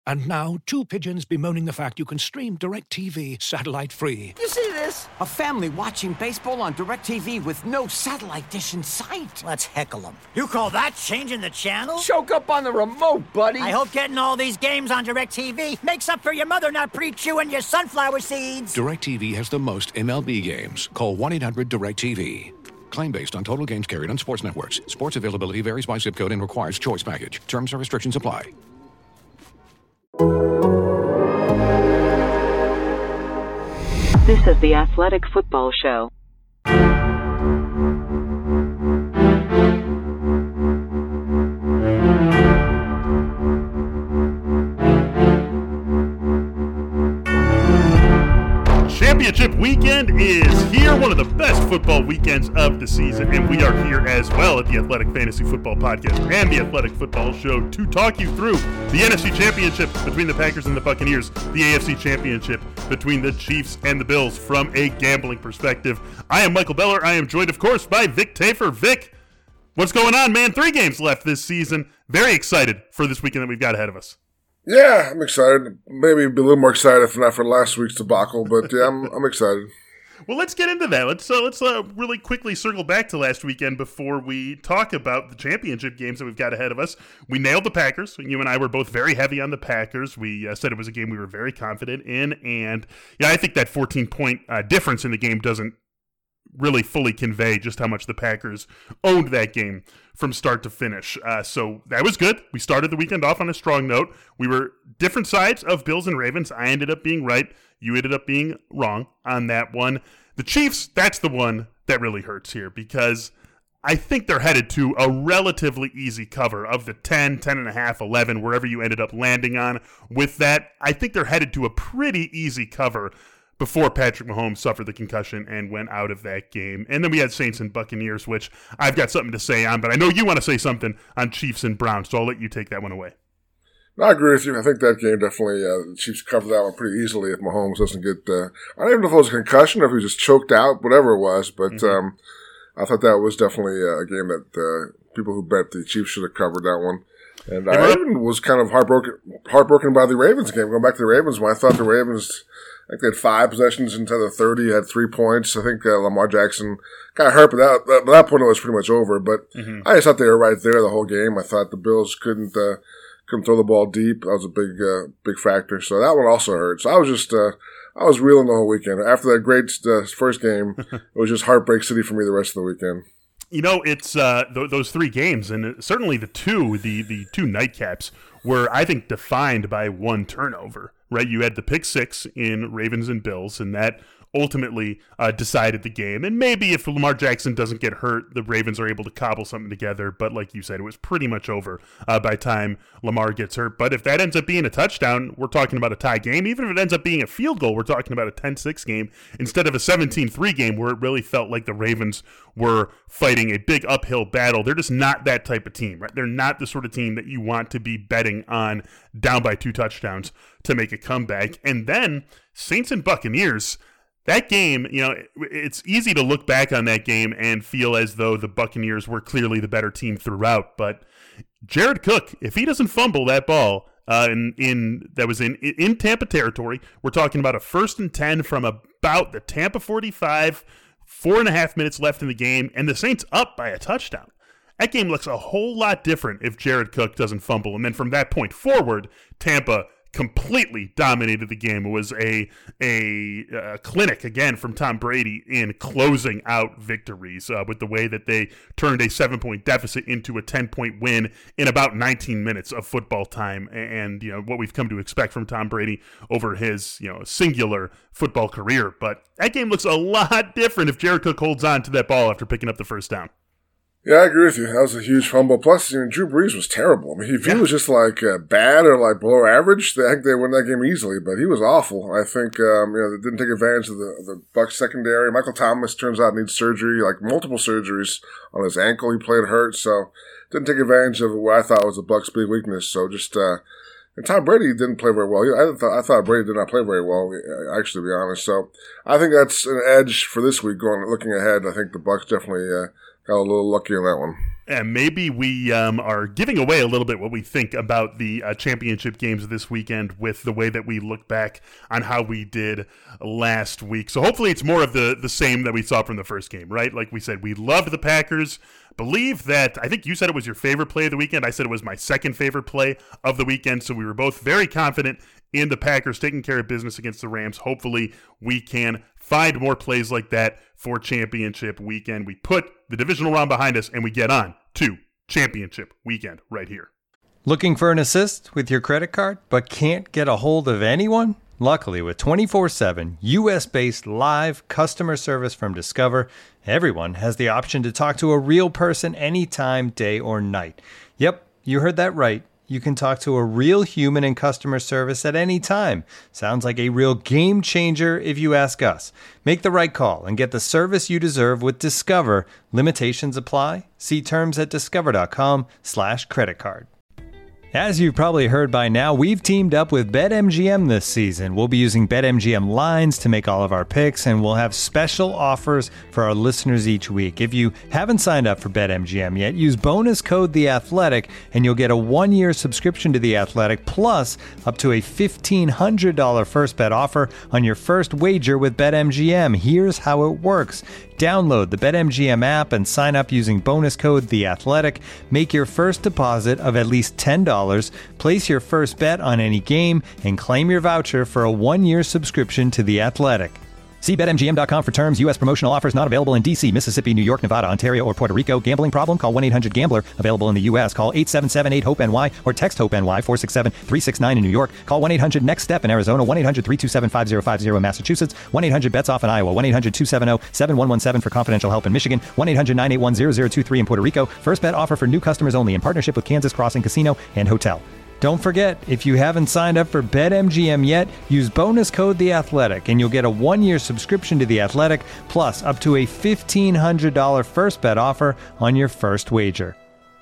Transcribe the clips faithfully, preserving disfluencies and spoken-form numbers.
And now, two pigeons bemoaning the fact you can stream DirecTV satellite-free. You see this? A family watching baseball on DirecTV with no satellite dish in sight. Let's heckle them. You call that changing the channel? Choke up on the remote, buddy. I hope getting all these games on DirecTV makes up for your mother not pre-chewing your sunflower seeds. DirecTV has the most M L B games. Call one eight hundred direct T V. Claim based on total games carried on sports networks. Sports availability varies by zip code and requires choice package. Terms and restrictions apply. This is the Athletic Football Show. Championship weekend is here, one of the best football weekends of the season, and we are here as well at the Athletic Fantasy Football Podcast and the Athletic Football Show to talk you through the N F C Championship between the Packers and the Buccaneers, the A F C Championship between the Chiefs and the Bills from a gambling perspective. I am Michael Beller. I am joined, of course, by Vic Tafer. Vic, what's going on, man? Three games left this season. Very excited for this weekend that we've got ahead of us. Yeah, I'm excited. Maybe be a little more excited if not for last week's debacle, but yeah, I'm I'm excited. Well, let's get into that. Let's uh, let's uh, really quickly circle back to last weekend before we talk about the championship games that we've got ahead of us. We nailed the Packers. You and I were both very heavy on the Packers. We uh, said it was a game we were very confident in, and yeah, I think that fourteen-point uh, difference in the game doesn't really fully convey just how much the Packers owned that game from start to finish. Uh, so that was good. We started the weekend off on a strong note. We were different sides of Bills and Ravens. I ended up being right. You ended up being wrong on that one. The Chiefs, that's the one that really hurts here because I think they're headed to a relatively easy cover of the ten, ten and a half, eleven, wherever you ended up landing on. With that, I think they're headed to a pretty easy cover before Patrick Mahomes suffered the concussion and went out of that game. And then we had Saints and Buccaneers, which I've got something to say on, but I know you want to say something on Chiefs and Browns, so I'll let you take that one away. I agree with you. I think that game definitely, uh, the Chiefs covered that one pretty easily if Mahomes doesn't get, uh, I don't even know if it was a concussion or if he was just choked out, whatever it was, but mm-hmm. um, I thought that was definitely a game that uh, people who bet the Chiefs should have covered that one. And yeah, I even was kind of heartbroken, heartbroken by the Ravens game. Going back to the Ravens, when I thought the Ravens, I think they had five possessions into the thirty, had three points. I think uh, Lamar Jackson got hurt, but that, by that point it was pretty much over. But mm-hmm. I just thought they were right there the whole game. I thought the Bills couldn't uh, couldn't throw the ball deep. That was a big uh, big factor. So that one also hurt. So I was just uh, I was reeling the whole weekend. After that great uh, first game, it was just heartbreak city for me the rest of the weekend. You know, it's uh, th- those three games, and certainly the two, the the two nightcaps, were, I think, defined by one turnover, right? You had the pick six in Ravens and Bills, and that ultimately uh, decided the game. And maybe if Lamar Jackson doesn't get hurt, the Ravens are able to cobble something together. But like you said, it was pretty much over uh, by the time Lamar gets hurt. But if that ends up being a touchdown, we're talking about a tie game. Even if it ends up being a field goal, we're talking about a ten six game instead of a seventeen three game where it really felt like the Ravens were fighting a big uphill battle. They're just not that type of team, right? They're not the sort of team that you want to be betting on down by two touchdowns to make a comeback. And then Saints and Buccaneers, that game, you know, it's easy to look back on that game and feel as though the Buccaneers were clearly the better team throughout. But Jared Cook, if he doesn't fumble that ball uh, in, in that was in in Tampa territory, we're talking about a first and ten from about the Tampa forty-five, four and a half minutes left in the game, and the Saints up by a touchdown. That game looks a whole lot different if Jared Cook doesn't fumble. And then from that point forward, Tampa completely dominated the game. It was a a, a clinic again from Tom Brady in closing out victories uh, with the way that they turned a seven-point deficit into a ten-point win in about nineteen minutes of football time. And you know what we've come to expect from Tom Brady over his you know singular football career. But that game looks a lot different if Jared Cook holds on to that ball after picking up the first down. Yeah, I agree with you. That was a huge fumble. Plus, you know, Drew Brees was terrible. I mean, if he yeah. was just like uh, bad or like below average, I think they win that game easily. But he was awful. I think um, you know they didn't take advantage of the the Bucs secondary. Michael Thomas turns out needs surgery, like multiple surgeries on his ankle. He played hurt, so didn't take advantage of what I thought was the Bucs' big weakness. So just uh, and Tom Brady didn't play very well. I thought I thought Brady did not play very well, actually, to be honest. So I think that's an edge for this week. Going looking ahead, I think the Bucs definitely. Uh, Got a little lucky on that one. And maybe we um, are giving away a little bit what we think about the uh, championship games this weekend with the way that we look back on how we did last week. So hopefully it's more of the, the same that we saw from the first game, right? Like we said, we loved the Packers. Believe that, I think you said it was your favorite play of the weekend. I said it was my second favorite play of the weekend. So we were both very confident in the Packers taking care of business against the Rams. Hopefully we can find more plays like that for championship weekend. We put the divisional round behind us and we get on to championship weekend right here. Looking for an assist with your credit card but can't get a hold of anyone? Luckily, with twenty-four seven U S-based live customer service from Discover, everyone has the option to talk to a real person anytime, day or night. Yep, you heard that right. You can talk to a real human in customer service at any time. Sounds like a real game changer if you ask us. Make the right call and get the service you deserve with Discover. Limitations apply. See terms at discover.com slash credit card. As you've probably heard by now, we've teamed up with BetMGM this season. We'll be using BetMGM lines to make all of our picks, and we'll have special offers for our listeners each week. If you haven't signed up for BetMGM yet, use bonus code The Athletic, and you'll get a one-year subscription to The Athletic, plus up to a fifteen hundred dollars first bet offer on your first wager with BetMGM. Here's how it works. Download the BetMGM app and sign up using bonus code The Athletic. Make your first deposit of at least ten dollars. Place your first bet on any game and claim your voucher for a one-year subscription to The Athletic. See Bet M G M dot com for terms. U S promotional offers not available in D C, Mississippi, New York, Nevada, Ontario, or Puerto Rico. Gambling problem? Call one eight hundred gambler. Available in the U S. Call eight seven seven eight hope N Y or text HOPE-NY four six seven three six nine in New York. Call one eight hundred next step in Arizona. one eight hundred three two seven five zero five zero in Massachusetts. one eight hundred bets off in Iowa. one eight hundred two seven zero seven one one seven for confidential help in Michigan. one eight hundred nine eight one zero zero two three in Puerto Rico. First bet offer for new customers only in partnership with Kansas Crossing Casino and Hotel. Don't forget, if you haven't signed up for BetMGM yet, use bonus code The Athletic, and you'll get a one-year subscription to The Athletic, plus up to a fifteen hundred dollars first bet offer on your first wager.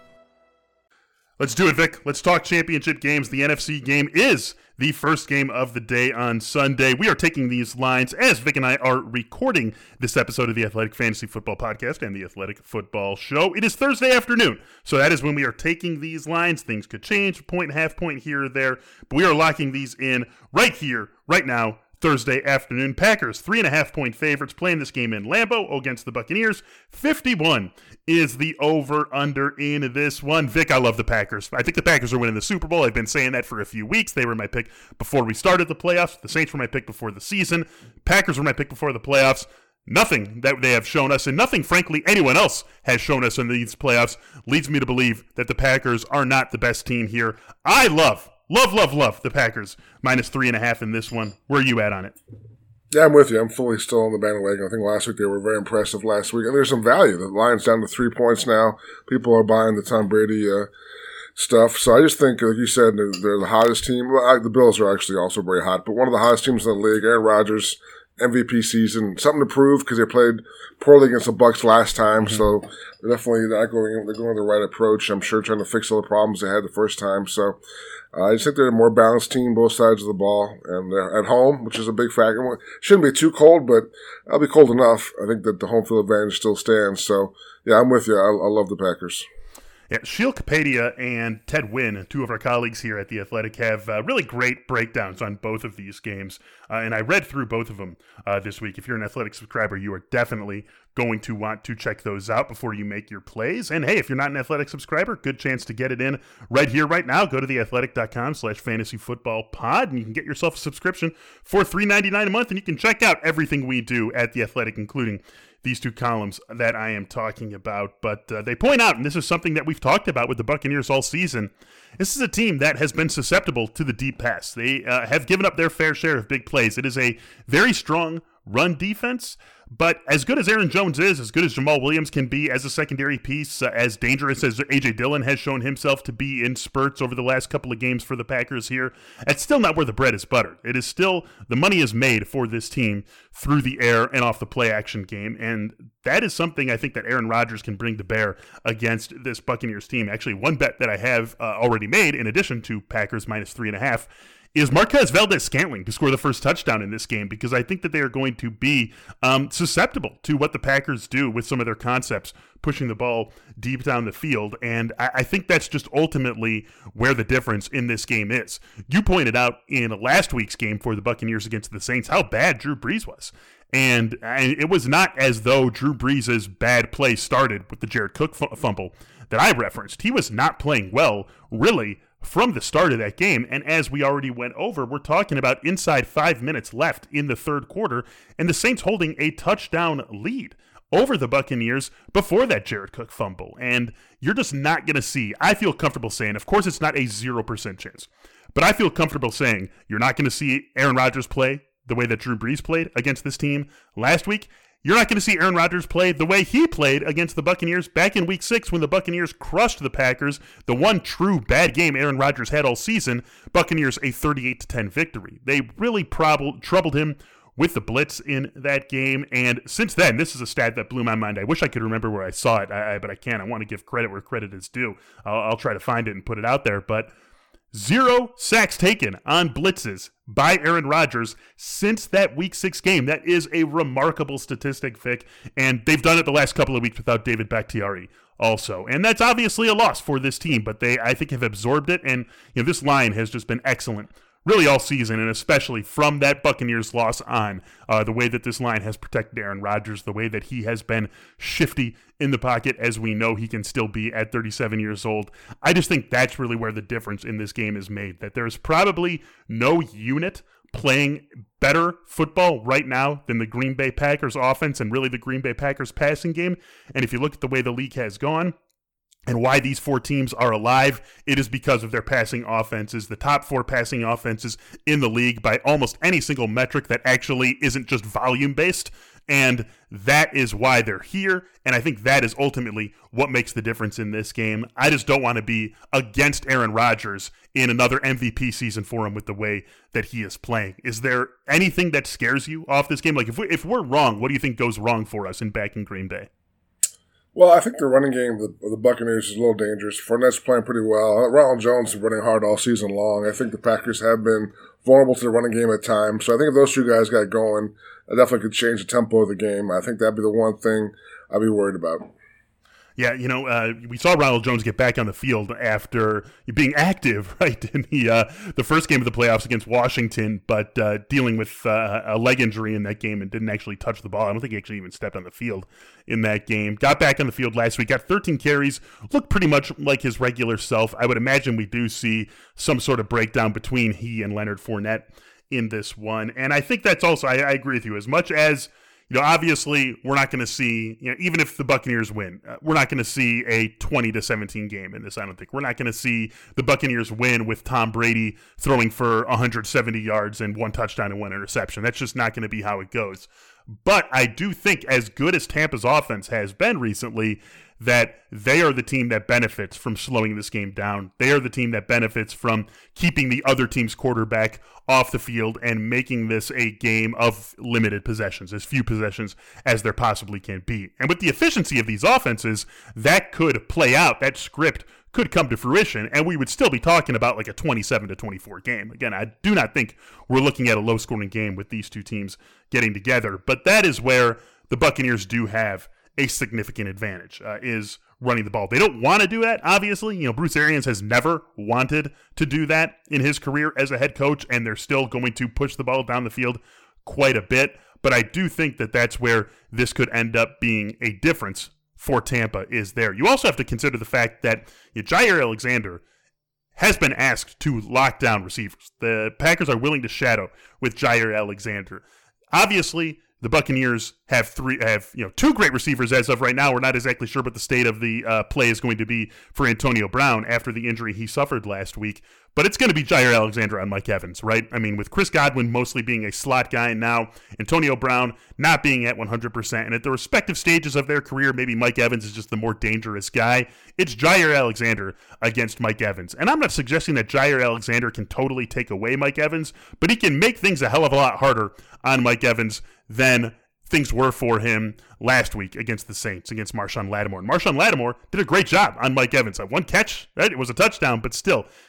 Let's do it, Vic. Let's talk championship games. The N F C game is the first game of the day on Sunday. We are taking these lines as Vic and I are recording this episode of the Athletic Fantasy Football Podcast and the Athletic Football Show. It is Thursday afternoon, so that is when we are taking these lines. Things could change, a point, half point here or there, but we are locking these in right here, right now, Thursday afternoon. Packers, three and a half point favorites, playing this game in Lambeau against the Buccaneers. fifty-one is the over-under in this one. Vic, I love the Packers. I think the Packers are winning the Super Bowl. I've been saying that for a few weeks. They were my pick before we started the playoffs. The Saints were my pick before the season. Packers were my pick before the playoffs. Nothing that they have shown us, and nothing, frankly, anyone else has shown us in these playoffs leads me to believe that the Packers are not the best team here. I love Love, love, love the Packers. Minus three and a half in this one. Where are you at on it? Yeah, I'm with you. I'm fully still on the bandwagon. I think last week they were very impressive last week. And there's some value. The line's down to three points now. People are buying the Tom Brady uh, stuff. So I just think, like you said, they're, they're the hottest team. Well, I, the Bills are actually also very hot. But one of the hottest teams in the league, Aaron Rodgers, M V P season. Something to prove because they played poorly against the Bucs last time. Mm-hmm. So they're definitely not going, they're going the right approach. I'm sure trying to fix all the problems they had the first time. So Uh, I just think they're a more balanced team, both sides of the ball, and they're at home, which is a big factor. It shouldn't be too cold, but it'll be cold enough. I think that the home field advantage still stands. So, yeah, I'm with you. I, I love the Packers. Yeah, Sheil Kapadia and Ted Wynn, two of our colleagues here at The Athletic, have uh, really great breakdowns on both of these games, uh, and I read through both of them uh, this week. If you're an Athletic subscriber, you are definitely going to want to check those out before you make your plays. And hey, if you're not an Athletic subscriber, good chance to get it in right here, right now. Go to theathletic.com slash fantasy football pod, and you can get yourself a subscription for three ninety-nine a month, and you can check out everything we do at The Athletic, including these two columns that I am talking about. But uh, they point out, and this is something that we've talked about with the Buccaneers all season, this is a team that has been susceptible to the deep pass. They uh, have given up their fair share of big plays. It is a very strong run defense, but as good as Aaron Jones is, as good as Jamal Williams can be as a secondary piece, uh, as dangerous as A J Dillon has shown himself to be in spurts over the last couple of games for the Packers here, it's still not where the bread is buttered. It is still, the money is made for this team through the air and off the play action game, and that is something I think that Aaron Rodgers can bring to bear against this Buccaneers team. Actually, one bet that I have uh, already made, in addition to Packers minus three and a half, is Marquez Valdes-Scantling to score the first touchdown in this game, because I think that they are going to be um, susceptible to what the Packers do with some of their concepts, pushing the ball deep down the field. And I, I think that's just ultimately where the difference in this game is. You pointed out in last week's game for the Buccaneers against the Saints how bad Drew Brees was. And, and it was not as though Drew Brees' bad play started with the Jared Cook f- fumble that I referenced. He was not playing well, really, from the start of that game. And as we already went over, we're talking about inside five minutes left in the third quarter, and the Saints holding a touchdown lead over the Buccaneers before that Jared Cook fumble. And you're just not going to see, I feel comfortable saying, of course it's not a zero percent chance, but I feel comfortable saying you're not going to see Aaron Rodgers play the way that Drew Brees played against this team last week. You're not going to see Aaron Rodgers play the way he played against the Buccaneers back in week six when the Buccaneers crushed the Packers, the one true bad game Aaron Rodgers had all season. Buccaneers a thirty-eight to ten victory. They really prob- troubled him with the blitz in that game, and since then, this is a stat that blew my mind. I wish I could remember where I saw it, I, I, but I can't. I want to give credit where credit is due. I'll, I'll try to find it and put it out there, but zero sacks taken on blitzes by Aaron Rodgers since that week six game. That is a remarkable statistic, Vic, and they've done it the last couple of weeks without David Bakhtiari also. And that's obviously a loss for this team, but they, I think, have absorbed it, and you know, this line has just been excellent really all season, and especially from that Buccaneers loss on, uh, the way that this line has protected Aaron Rodgers, the way that he has been shifty in the pocket, as we know he can still be at thirty-seven years old. I just think that's really where the difference in this game is made, that there's probably no unit playing better football right now than the Green Bay Packers offense and really the Green Bay Packers passing game. And if you look at the way the league has gone, and why these four teams are alive, it is because of their passing offenses, the top four passing offenses in the league by almost any single metric that actually isn't just volume-based, and that is why they're here, and I think that is ultimately what makes the difference in this game. I just don't want to be against Aaron Rodgers in another M V P season for him with the way that he is playing. Is there anything that scares you off this game? Like, if, we, if we're wrong, what do you think goes wrong for us in back in Green Bay? Well, I think the running game of the, of the Buccaneers is a little dangerous. Fournette's playing pretty well. Ronald Jones is running hard all season long. I think the Packers have been vulnerable to the running game at times. So I think if those two guys got going, it definitely could change the tempo of the game. I think that'd be the one thing I'd be worried about. Yeah, you know, uh, we saw Ronald Jones get back on the field after being active, right, in the uh, the first game of the playoffs against Washington, but uh, dealing with uh, a leg injury in that game and didn't actually touch the ball. I don't think he actually even stepped on the field in that game. Got back on the field last week, got thirteen carries, looked pretty much like his regular self. I would imagine we do see some sort of breakdown between he and Leonard Fournette in this one. And I think that's also, I, I agree with you, as much as, you know, obviously we're not going to see, you know, even if the Buccaneers win, uh, we're not going to see a twenty to seventeen game in this, I don't think. We're not going to see the Buccaneers win with Tom Brady throwing for one hundred seventy yards and one touchdown and one interception. That's just not going to be how it goes. But I do think, as good as Tampa's offense has been recently, that they are the team that benefits from slowing this game down. They are the team that benefits from keeping the other team's quarterback off the field and making this a game of limited possessions, as few possessions as there possibly can be. And with the efficiency of these offenses, that could play out. That script could come to fruition, and we would still be talking about like a twenty-seven to twenty-four game. Again, I do not think we're looking at a low-scoring game with these two teams getting together, but that is where the Buccaneers do have a significant advantage, uh, is running the ball. They don't want to do that, obviously. You know, Bruce Arians has never wanted to do that in his career as a head coach, and they're still going to push the ball down the field quite a bit. But I do think that that's where this could end up being a difference for Tampa, is there. You also have to consider the fact that you know, Jaire Alexander has been asked to lock down receivers. The Packers are willing to shadow with Jaire Alexander. Obviously, the Buccaneers have three, have you know, two great receivers as of right now. We're not exactly sure what the state of the uh, play is going to be for Antonio Brown after the injury he suffered last week. But it's going to be Jaire Alexander on Mike Evans, right? I mean, with Chris Godwin mostly being a slot guy now, Antonio Brown not being at one hundred percent, and at the respective stages of their career, maybe Mike Evans is just the more dangerous guy. It's Jaire Alexander against Mike Evans. And I'm not suggesting that Jaire Alexander can totally take away Mike Evans, but he can make things a hell of a lot harder on Mike Evans than things were for him last week against the Saints, against Marshawn Lattimore. And Marshawn Lattimore did a great job on Mike Evans. One catch, right? It was a touchdown, but still,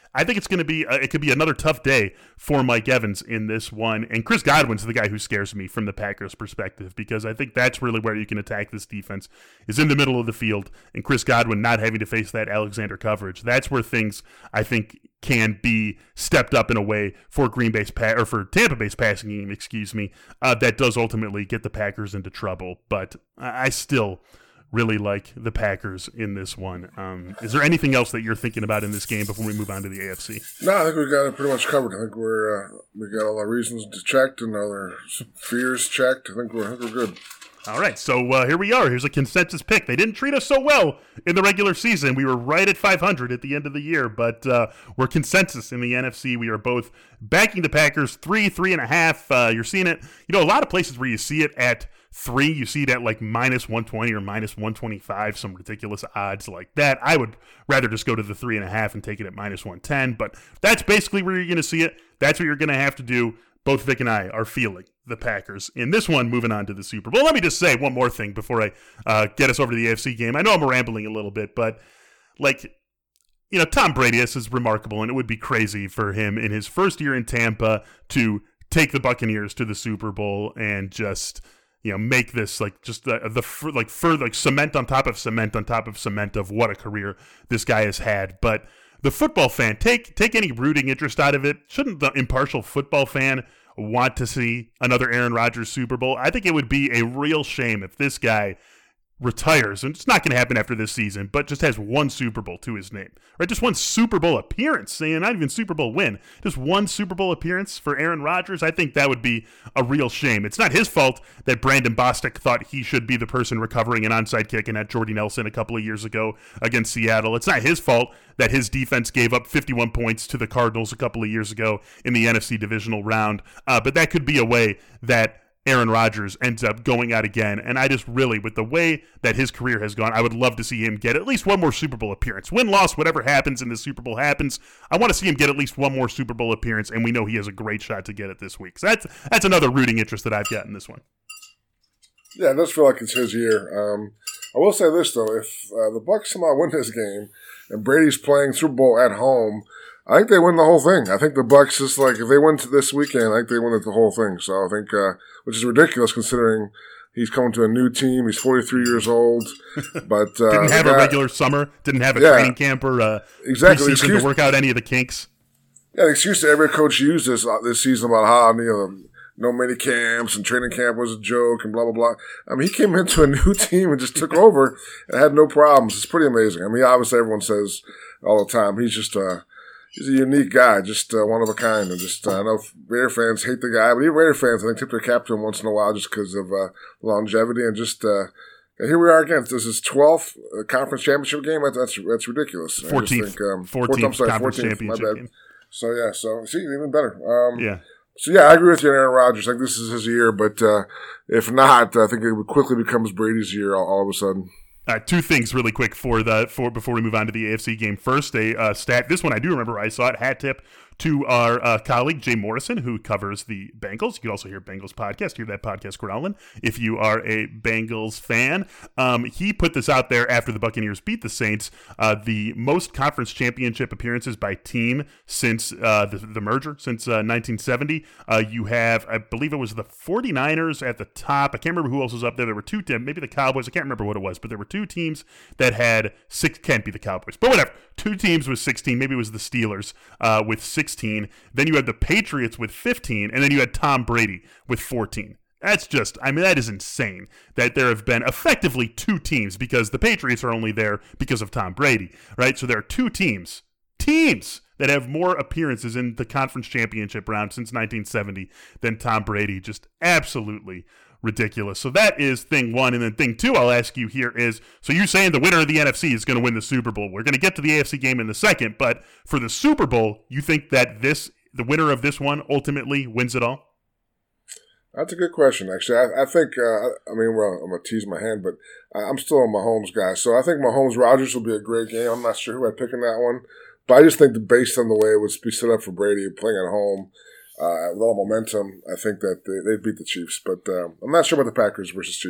I think it's going to be uh, it could be another tough day for Mike Evans in this one. And Chris Godwin's the guy who scares me from the Packers' perspective, because I think that's really where you can attack this defense, is in the middle of the field, and Chris Godwin not having to face that Alexander coverage. That's where things, I think, can be stepped up in a way for Green Bay's pa- or for Tampa Bay's passing game, excuse me, uh, that does ultimately get the Packers into trouble. But I, I still really like the Packers in this one. Um, is there anything else that you're thinking about in this game before we move on to the A F C? No, I think we got it pretty much covered. I think we're uh, we got all our reasons checked and all our fears checked. I think we're, I think we're good. All right, so uh, here we are. Here's a consensus pick. They didn't treat us so well in the regular season. We were right at five hundred at the end of the year, but uh, we're consensus in the N F C. We are both backing the Packers three, three and a half. Uh, you're seeing it, you know, a lot of places where you see it at three, you see it at like minus one twenty or minus one twenty-five, some ridiculous odds like that. I would rather just go to the three and a half and take it at minus one ten, but that's basically where you're going to see it. That's what you're going to have to do. Both Vic and I are feeling the Packers in this one, moving on to the Super Bowl. Let me just say one more thing before I uh, get us over to the A F C game. I know I'm rambling a little bit, but like, you know, Tom Brady, this is remarkable, and it would be crazy for him in his first year in Tampa to take the Buccaneers to the Super Bowl and just, you know, make this like just the, the like further like cement on top of cement on top of cement of what a career this guy has had. But the football fan, take take any rooting interest out of it. Shouldn't the impartial football fan want to see another Aaron Rodgers Super Bowl? I think it would be a real shame if this guy retires, and it's not going to happen after this season, but just has one Super Bowl to his name, right? Just one Super Bowl appearance, and not even Super Bowl win, just one Super Bowl appearance for Aaron Rodgers. I think that would be a real shame. It's not his fault that Brandon Bostic thought he should be the person recovering an onside kick and at Jordy Nelson a couple of years ago against Seattle. It's not his fault that his defense gave up fifty-one points to the Cardinals a couple of years ago in the N F C divisional round, uh, but that could be a way that Aaron Rodgers ends up going out again. And I just really, with the way that his career has gone, I would love to see him get at least one more Super Bowl appearance. Win, loss, whatever happens in the Super Bowl happens. I want to see him get at least one more Super Bowl appearance, and we know he has a great shot to get it this week. So that's that's another rooting interest that I've got in this one. Yeah, it does feel like it's his year. Um, I will say this, though. If uh, the Bucs somehow win this game and Brady's playing Super Bowl at home, I think they win the whole thing. I think the Bucs just like, if they win this weekend, I think they win it the whole thing. So I think, uh, which is ridiculous considering he's coming to a new team. He's forty-three years old, but uh, didn't have guy, a regular summer, didn't have a yeah, training camp or uh, exactly preseason excuse, to work out any of the kinks. Yeah, the excuse that every coach used this uh, this season about how you know no mini camps and training camp was a joke and blah blah blah. I mean, he came into a new team and just took over and had no problems. It's pretty amazing. I mean, obviously everyone says all the time he's just uh, he's a unique guy, just uh, one of a kind. And just uh, I know Raider fans hate the guy, but even Raider fans I think tip their cap to him once in a while just because of uh, longevity and just. Uh, And here we are again. This is twelfth uh, conference championship game. That's that's, that's ridiculous. fourteenth, think, um, fourteenth, I'm sorry, conference fourteenth, championship my bad. game. So yeah, so see, even better. Um, yeah. So yeah, I agree with you on Aaron Rodgers. I think this is his year, but uh, if not, I think it quickly becomes Brady's year all, all of a sudden. Uh, two things really quick for the for before we move on to the A F C game. First, a uh, stat. This one I do remember. I saw it. Hat tip to our uh, colleague Jay Morrison, who covers the Bengals. You can also hear Bengals podcast. Hear that podcast growling if you are a Bengals fan. Um, he put this out there after the Buccaneers beat the Saints. Uh, the most conference championship appearances by team since uh, the, the merger, since uh, nineteen seventy. Uh, you have, I believe it was the forty-niners at the top. I can't remember who else was up there. There were two, maybe the Cowboys. I can't remember what it was, but there were two teams that had six. Can't be the Cowboys, but whatever. Two teams with sixteen. Maybe it was the Steelers uh, with sixteen. Then you had the Patriots with fifteen, and then you had Tom Brady with fourteen. That's just, I mean, that is insane that there have been effectively two teams because the Patriots are only there because of Tom Brady, right? So there are two teams, teams that have more appearances in the conference championship round since nineteen seventy than Tom Brady. Just absolutely ridiculous. So that is thing one. And then thing two I'll ask you here is, so you're saying the winner of the N F C is going to win the Super Bowl. We're going to get to the A F C game in a second, but for the Super Bowl, you think that this, the winner of this one ultimately wins it all? That's a good question, actually. I, I think, uh, I mean, well, I'm going to tease my hand, but I'm still a Mahomes guy. So I think Mahomes-Rodgers will be a great game. I'm not sure who I'd pick in that one, but I just think that based on the way it would be set up for Brady playing at home, Uh, with all momentum, I think that they, they beat the Chiefs. But uh, I'm not sure about the Packers versus Chiefs.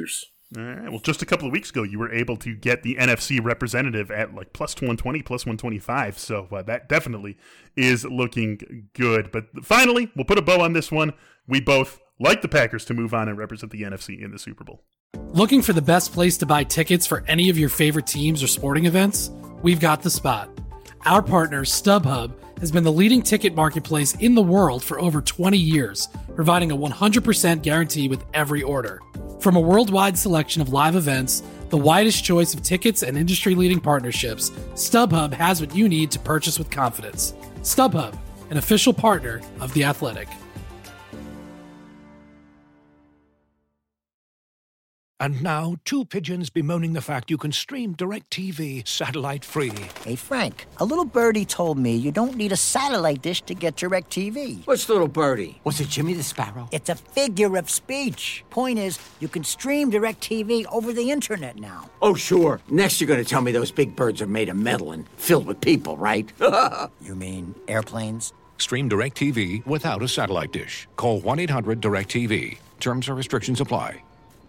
All right. Well, just a couple of weeks ago, you were able to get the N F C representative at like plus one twenty, plus one twenty-five. So uh, that definitely is looking good. But finally, we'll put a bow on this one. We both like the Packers to move on and represent the N F C in the Super Bowl. Looking for the best place to buy tickets for any of your favorite teams or sporting events? We've got the spot. Our partner, StubHub, has been the leading ticket marketplace in the world for over twenty years, providing a one hundred percent guarantee with every order. From a worldwide selection of live events, the widest choice of tickets, and industry-leading partnerships, StubHub has what you need to purchase with confidence. StubHub, an official partner of The Athletic. And now, two pigeons bemoaning the fact you can stream DirecTV satellite-free. Hey, Frank, a little birdie told me you don't need a satellite dish to get DirecTV. What's little birdie? Was it Jimmy the Sparrow? It's a figure of speech. Point is, you can stream DirecTV over the internet now. Oh, sure. Next you're going to tell me those big birds are made of metal and filled with people, right? You mean airplanes? Stream DirecTV without a satellite dish. Call one eight hundred direct T V. Terms and restrictions apply.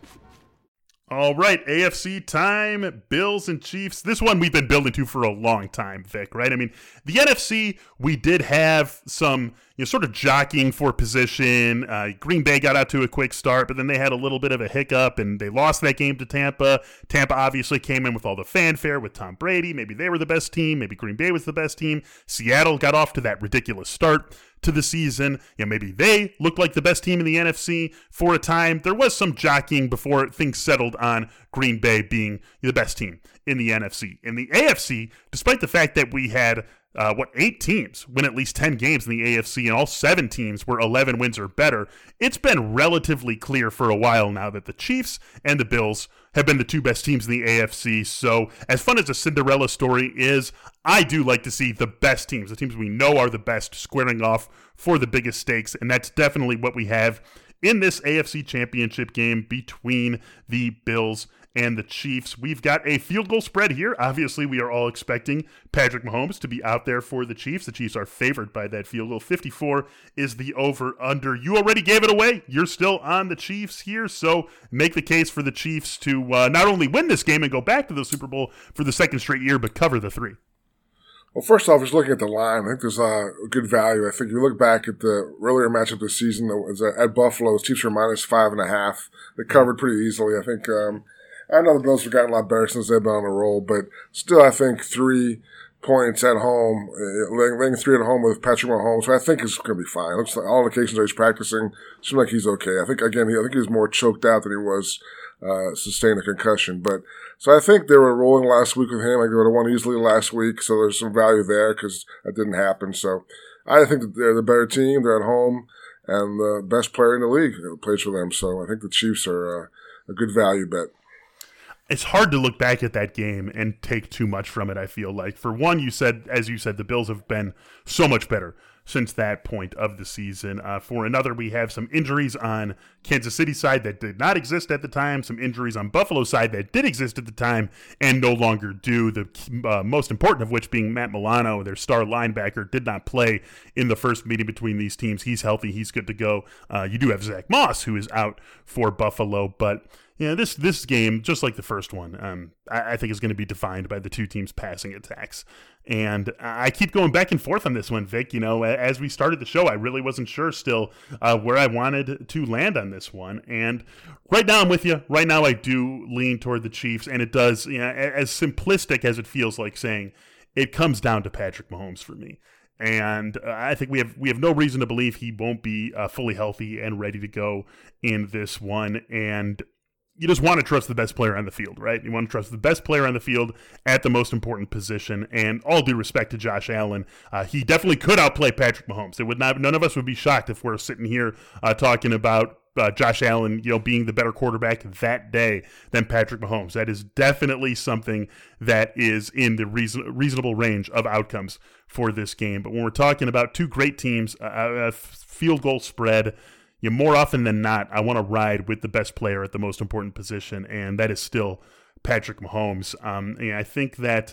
All right, A F C time, Bills and Chiefs. This one we've been building to for a long time, Vic, right? I mean, the N F C, we did have some, you know, sort of jockeying for position. Uh, Green Bay got out to a quick start, but then they had a little bit of a hiccup, and they lost that game to Tampa. Tampa obviously came in with all the fanfare with Tom Brady. Maybe they were the best team. Maybe Green Bay was the best team. Seattle got off to that ridiculous start to the season. You know, maybe they looked like the best team in the N F C for a time. There was some jockeying before things settled on Green Bay being the best team in the N F C. In the A F C, despite the fact that we had Uh, what, eight teams win at least ten games in the A F C, and all seven teams were eleven wins or better, it's been relatively clear for a while now that the Chiefs and the Bills have been the two best teams in the A F C. So as fun as a Cinderella story is, I do like to see the best teams, the teams we know are the best, squaring off for the biggest stakes, and that's definitely what we have in this A F C Championship game between the Bills and the Chiefs. We've got a field goal spread here. Obviously, we are all expecting Patrick Mahomes to be out there for the Chiefs. The Chiefs are favored by that field goal. fifty-four is the over-under. You already gave it away. You're still on the Chiefs here, so make the case for the Chiefs to uh, not only win this game and go back to the Super Bowl for the second straight year, but cover the three. Well, first off, just looking at the line, I think there's uh, a good value. I think if you look back at the earlier matchup this season, that was at Buffalo, the Chiefs were minus five and a half. They covered pretty easily. I think um, I know the Bills have gotten a lot better since they've been on the roll, but still, I think three points at home, uh, laying three at home with Patrick Mahomes, so I think is going to be fine. It looks like all indications are he's practicing. Seems like he's okay. I think again, he, I think he was more choked out than he was uh, sustained a concussion. But so I think they were rolling last week with him. Like they would have won easily last week, so there's some value there because that didn't happen. So I think that they're the better team. They're at home, and the best player in the league plays for them. So I think the Chiefs are uh, a good value bet. It's hard to look back at that game and take too much from it, I feel like. For one, you said, as you said, the Bills have been so much better since that point of the season. Uh, for another, we have some injuries on Kansas City side that did not exist at the time, some injuries on Buffalo side that did exist at the time and no longer do, the uh, most important of which being Matt Milano, their star linebacker, did not play in the first meeting between these teams. He's healthy. He's good to go. Uh, you do have Zach Moss, who is out for Buffalo, but yeah, this this game, just like the first one, um, I, I think is going to be defined by the two teams' passing attacks. And I keep going back and forth on this one, Vic. You know, as we started the show, I really wasn't sure still uh, where I wanted to land on this one. And right now I'm with you. Right now I do lean toward the Chiefs, and it does, you know, as simplistic as it feels like saying, it comes down to Patrick Mahomes for me. And uh, I think we have we have no reason to believe he won't be uh, fully healthy and ready to go in this one. And you just want to trust the best player on the field, right? You want to trust the best player on the field at the most important position. And all due respect to Josh Allen, uh, he definitely could outplay Patrick Mahomes. It would not. None of us would be shocked if we're sitting here uh, talking about uh, Josh Allen, you know, being the better quarterback that day than Patrick Mahomes. That is definitely something that is in the reason, reasonable range of outcomes for this game. But when we're talking about two great teams, a uh, field goal spread, you know, more often than not, I want to ride with the best player at the most important position, and that is still Patrick Mahomes. Um, and I think that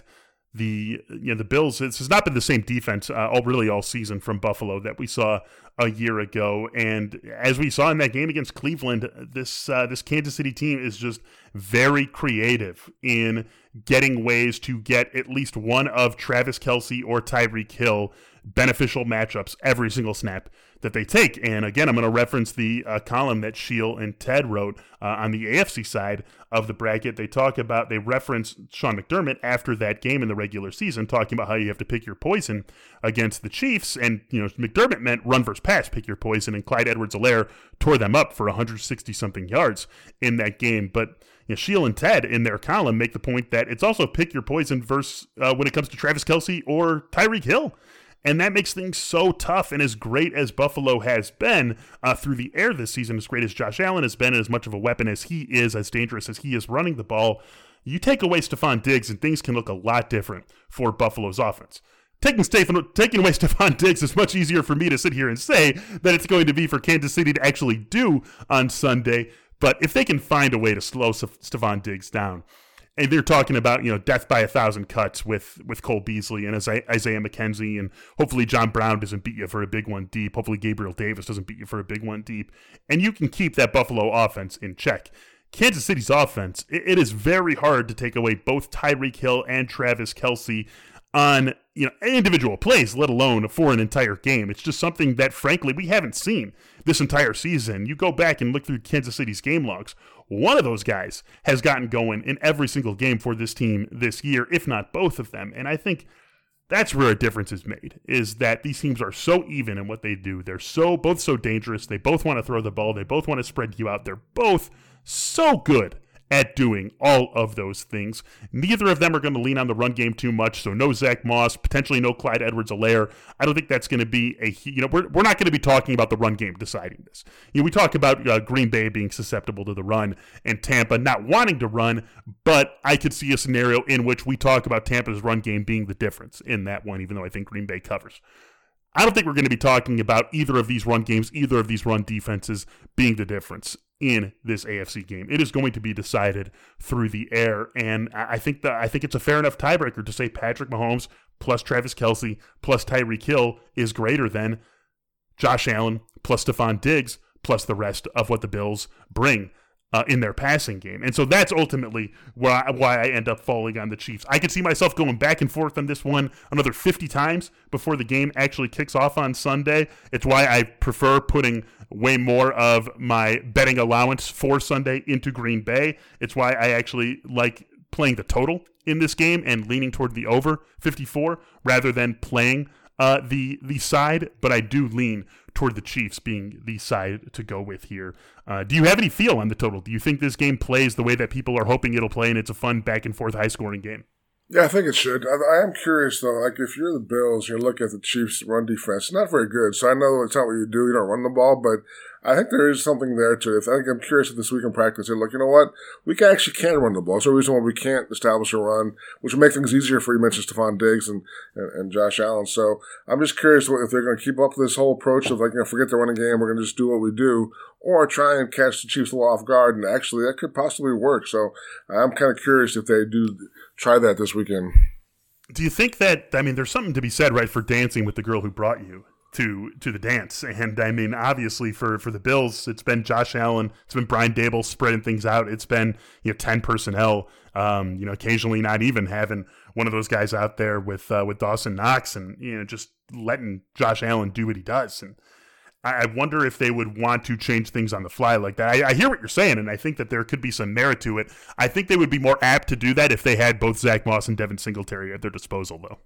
the you know the Bills, this has not been the same defense uh, all really all season from Buffalo that we saw a year ago. And as we saw in that game against Cleveland, this uh, this Kansas City team is just very creative in getting ways to get at least one of Travis Kelce or Tyreek Hill beneficial matchups every single snap that they take. And again, I'm going to reference the uh, column that Sheil and Ted wrote uh, on the A F C side of the bracket. They talk about, they reference Sean McDermott after that game in the regular season, talking about how you have to pick your poison against the Chiefs. And, you know, McDermott meant run versus pass, pick your poison. And Clyde Edwards-Helaire tore them up for one hundred sixty something yards in that game. But, you know, Sheil and Ted in their column make the point that it's also pick your poison versus uh, when it comes to Travis Kelce or Tyreek Hill. And that makes things so tough. And as great as Buffalo has been uh, through the air this season, as great as Josh Allen has been, and as much of a weapon as he is, as dangerous as he is running the ball, you take away Stephon Diggs and things can look a lot different for Buffalo's offense. Taking, Stephen, taking away Stephon Diggs is much easier for me to sit here and say that it's going to be for Kansas City to actually do on Sunday. But if they can find a way to slow Stephon Diggs down, and they're talking about, you know, death by a thousand cuts with, with Cole Beasley and Isaiah McKenzie, and hopefully John Brown doesn't beat you for a big one deep. Hopefully Gabriel Davis doesn't beat you for a big one deep. And you can keep that Buffalo offense in check. Kansas City's offense, it, it is very hard to take away both Tyreek Hill and Travis Kelce on, you know, individual plays, let alone for an entire game. It's just something that, frankly, we haven't seen this entire season. You go back and look through Kansas City's game logs. One of those guys has gotten going in every single game for this team this year, if not both of them. And I think that's where a difference is made, is that these teams are so even in what they do. They're so both so dangerous. They both want to throw the ball. They both want to spread you out. They're both so good at doing all of those things. Neither of them are going to lean on the run game too much, so no Zach Moss, potentially no Clyde Edwards-Helaire. I don't think that's going to be a, you know, we're, we're not going to be talking about the run game deciding this. You know, we talk about uh, Green Bay being susceptible to the run and Tampa not wanting to run, but I could see a scenario in which we talk about Tampa's run game being the difference in that one, even though I think Green Bay covers. I don't think we're going to be talking about either of these run games, either of these run defenses being the difference in this A F C game. It is going to be decided through the air, and I think that I think it's a fair enough tiebreaker to say Patrick Mahomes plus Travis Kelce plus Tyreek Hill is greater than Josh Allen plus Stephon Diggs plus the rest of what the Bills bring Uh, in their passing game. And so that's ultimately why, why I end up falling on the Chiefs. I could see myself going back and forth on this one another fifty times before the game actually kicks off on Sunday. It's why I prefer putting way more of my betting allowance for Sunday into Green Bay. It's why I actually like playing the total in this game and leaning toward the over fifty-four rather than playing uh, the the side, but I do lean toward the Chiefs being the side to go with here. Uh, do you have any feel on the total? Do you think this game plays the way that people are hoping it'll play, and it's a fun back-and-forth high-scoring game? Yeah, I think it should. I, I am curious, though. Like, if you're the Bills, you look at the Chiefs' run defense. It's not very good. So I know it's not what you do. You don't run the ball, but I think there is something there to it. I think I'm curious if this week in practice, they're like, you know what? We can actually can run the ball. There's no reason why we can't establish a run, which would make things easier for you mentioned Stephon Diggs and, and, and Josh Allen. So I'm just curious if they're going to keep up this whole approach of, like, you know, forget the running game, we're going to just do what we do, or try and catch the Chiefs a little off guard. And actually, that could possibly work. So I'm kind of curious if they do try that this weekend. Do you think that, I mean, there's something to be said, right, for dancing with the girl who brought you to to the dance? And, I mean, obviously for, for the Bills, it's been Josh Allen, it's been Brian Daboll spreading things out. It's been, you know, ten personnel, um, you know, occasionally not even having one of those guys out there with uh, with Dawson Knox and, you know, just letting Josh Allen do what he does. And I wonder if they would want to change things on the fly like that. I, I hear what you're saying, and I think that there could be some merit to it. I think they would be more apt to do that if they had both Zach Moss and Devin Singletary at their disposal, though.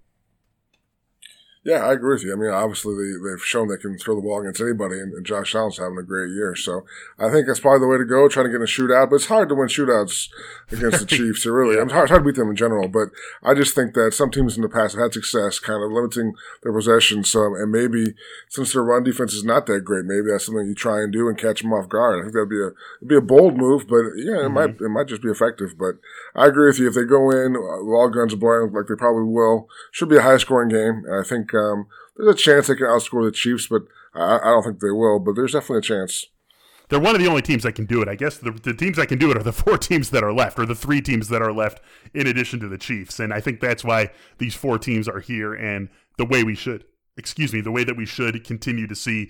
Yeah, I agree with you. I mean, obviously they, they've shown they can throw the ball against anybody, and, and Josh Allen's having a great year. So I think that's probably the way to go, trying to get in a shootout. But it's hard to win shootouts against the Chiefs. It really, yeah. It's hard, it's hard to beat them in general. But I just think that some teams in the past have had success kind of limiting their possession. So, and maybe since their run defense is not that great, maybe that's something you try and do and catch them off guard. I think that'd be a it'd be a bold move, but yeah, it mm-hmm. might it might just be effective. But I agree with you. If they go in with all guns blazing, like they probably will, should be a high scoring game. And I think um, there's a chance they can outscore the Chiefs, but I, I don't think they will. But there's definitely a chance. they're one of the only teams that can do it. I guess the, the teams that can do it are the four teams that are left, or the three teams that are left in addition to the Chiefs. And I think that's why these four teams are here, and the way we should, excuse me, the way that we should continue to see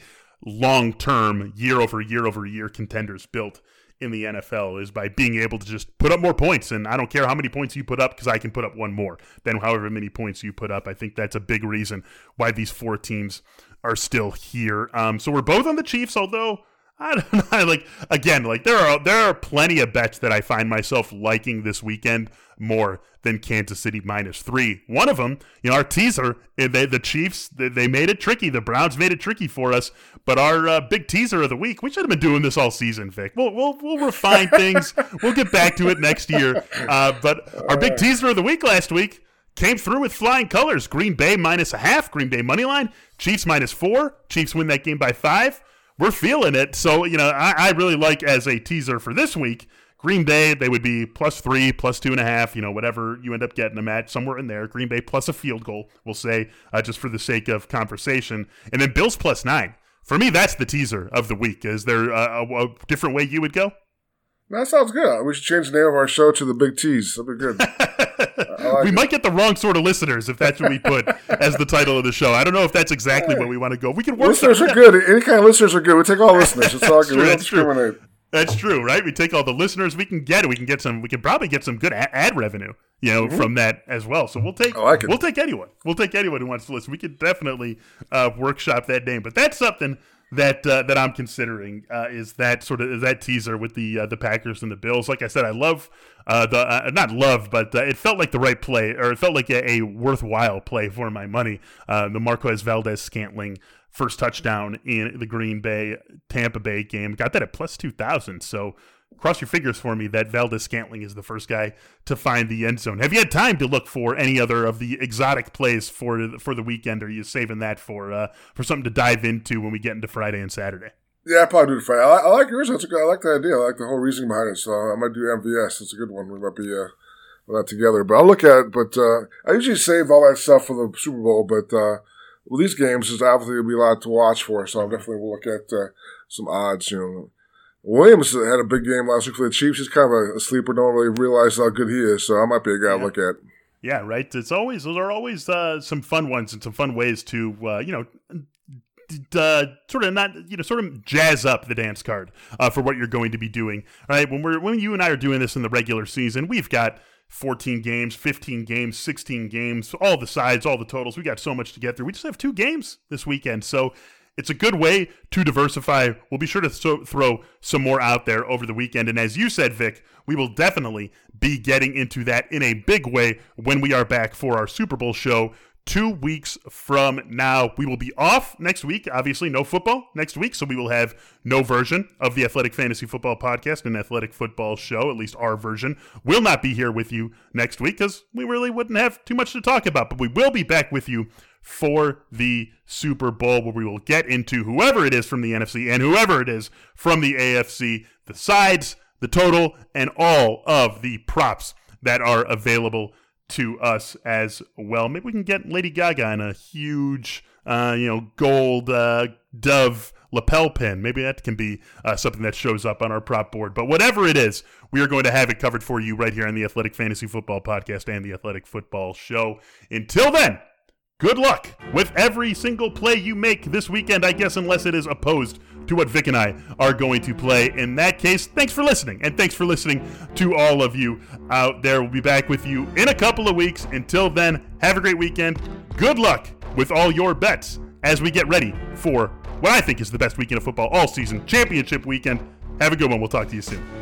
long-term, year over year over year contenders built in the N F L is by being able to just put up more points. And I don't care how many points you put up, because I can put up one more than however many points you put up. I think that's a big reason why these four teams are still here. Um, so we're both on the Chiefs, although I don't know, like, again, like there are there are plenty of bets that I find myself liking this weekend more than Kansas City minus three. One of them, you know, our teaser, they, the Chiefs, they, they made it tricky. The Browns made it tricky for us. But our uh, big teaser of the week, we should have been doing this all season, Vic. We'll we'll, we'll refine things. We'll get back to it next year. Uh, but our big teaser of the week last week came through with flying colors. Green Bay minus a half. Green Bay money line. Chiefs minus four. Chiefs win that game by five. We're feeling it. So, you know, I, I really like as a teaser for this week, Green Bay, they would be plus three, plus two and a half, you know, whatever you end up getting them at, somewhere in there. Green Bay plus a field goal, we'll say, uh, just for the sake of conversation. And then Bills plus nine. For me, that's the teaser of the week. Is there a, a, a different way you would go? That sounds good. We should change the name of our show to the Big Tease. That'd be good. Like we it. might get the wrong sort of listeners if that's what we put as the title of the show. I don't know if that's exactly what we want to go. We can work. Listeners are good. Any kind of listeners are good. We take all listeners. It's all good. True, We don't that's true. discriminate. That's true, right? We take all the listeners we can get. We can get some. We can probably get some good a- ad revenue, you know, mm-hmm. from that as well. So we'll take. I like it. We'll take anyone. We'll take anyone who wants to listen. We could definitely uh, workshop that name. But that's something that uh, that I'm considering uh, is that sort of is that teaser with the uh, the Packers and the Bills. Like I said, I love uh, the uh, not love, but uh, it felt like the right play, or it felt like a, a worthwhile play for my money. Uh, the Marquez Valdes-Scantling first touchdown in the Green Bay Tampa Bay game, got that at plus two thousand. So cross your fingers for me that Valdes-Scantling is the first guy to find the end zone. Have you had time to look for any other of the exotic plays for for the weekend? Or are you saving that for uh, for something to dive into when we get into Friday and Saturday? Yeah, I'll probably do the Friday. I, I like yours. That's a good. I like the idea. I like the whole reasoning behind it. So I might do M V S. It's a good one. We might be uh, that together. But I'll look at it. But uh, I usually save all that stuff for the Super Bowl. But uh, well, these games is obviously will be a lot to watch for. So I'm definitely will look at uh, some odds. You know, Williams had a big game last week for the Chiefs. He's kind of a, a sleeper. Don't really realize how good he is. So I might be a guy yeah. to look at. Yeah, right. It's always those are always uh, some fun ones and some fun ways to uh, you know. Uh, sort of not, you know, sort of jazz up the dance card uh, for what you're going to be doing. All right, when we're when you and I are doing this in the regular season, we've got fourteen games, fifteen games, sixteen games, all the sides, all the totals. We got so much to get through. We just have two games this weekend, so it's a good way to diversify. We'll be sure to so- throw some more out there over the weekend, and as you said, Vic, we will definitely be getting into that in a big way when we are back for our Super Bowl show. Two weeks from now. We will be off next week. Obviously, no football next week, so we will have no version of the Athletic Fantasy Football Podcast and Athletic Football Show. At least our version will not be here with you next week because we really wouldn't have too much to talk about. But we will be back with you for the Super Bowl, where we will get into whoever it is from the N F C and whoever it is from the A F C, the sides, the total, and all of the props that are available to us as well. Maybe we can get Lady Gaga in a huge, uh, you know, gold uh, dove lapel pin. Maybe that can be uh, something that shows up on our prop board. But whatever it is, we are going to have it covered for you right here on the Athletic Fantasy Football Podcast and the Athletic Football Show. Until then, good luck with every single play you make this weekend, I guess, unless it is opposed to what Vic and I are going to play. In that case, thanks for listening, and thanks for listening to all of you out there. We'll be back with you in a couple of weeks. Until then, have a great weekend. Good luck with all your bets as we get ready for what I think is the best weekend of football all season, championship weekend. Have a good one. We'll talk to you soon.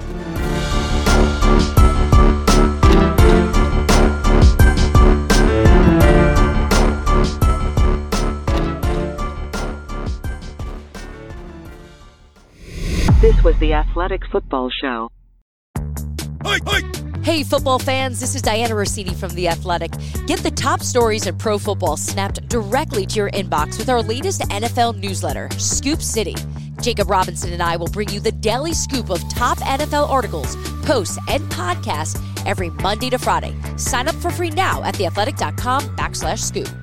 This was the Athletic Football Show. Hey, football fans, this is Diana Rossini from The Athletic. Get the top stories in pro football snapped directly to your inbox with our latest N F L newsletter, Scoop City. Jacob Robinson and I will bring you the daily scoop of top N F L articles, posts, and podcasts every Monday to Friday. Sign up for free now at theathletic.com backslash scoop.